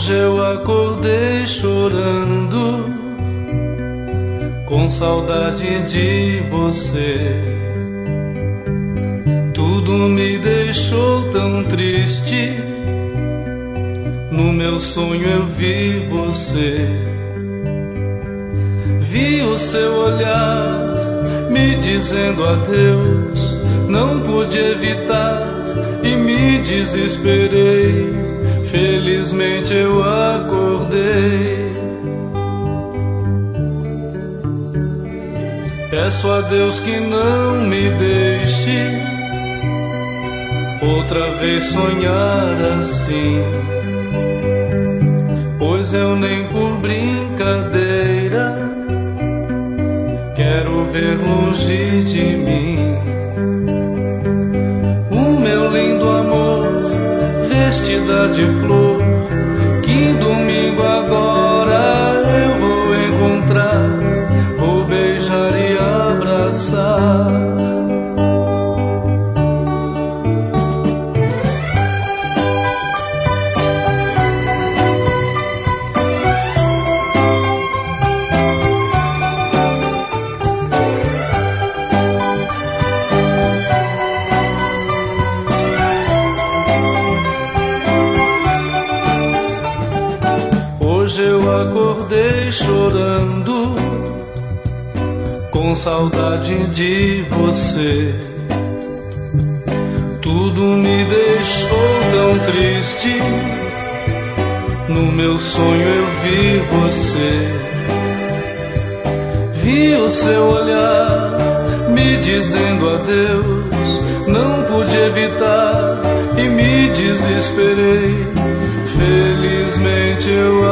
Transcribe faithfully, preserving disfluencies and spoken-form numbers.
Hoje eu acordei chorando, com saudade de você. Tudo me deixou tão triste, no meu sonho eu vi você. Vi o seu olhar me dizendo adeus, não pude evitar e me desesperei. Felizmente eu acordei. Peço a Deus que não me deixe outra vez sonhar assim, pois eu nem por brincadeira quero ver longe de mim o meu lindo amor, vestida de flor. Que domingo agora eu vou encontrar, vou beijar e abraçar. Hoje eu acordei chorando, com saudade de você. Tudo me deixou tão triste, no meu sonho eu vi você. Vi o seu olhar me dizendo adeus, não pude evitar e me desesperei. Felizmente eu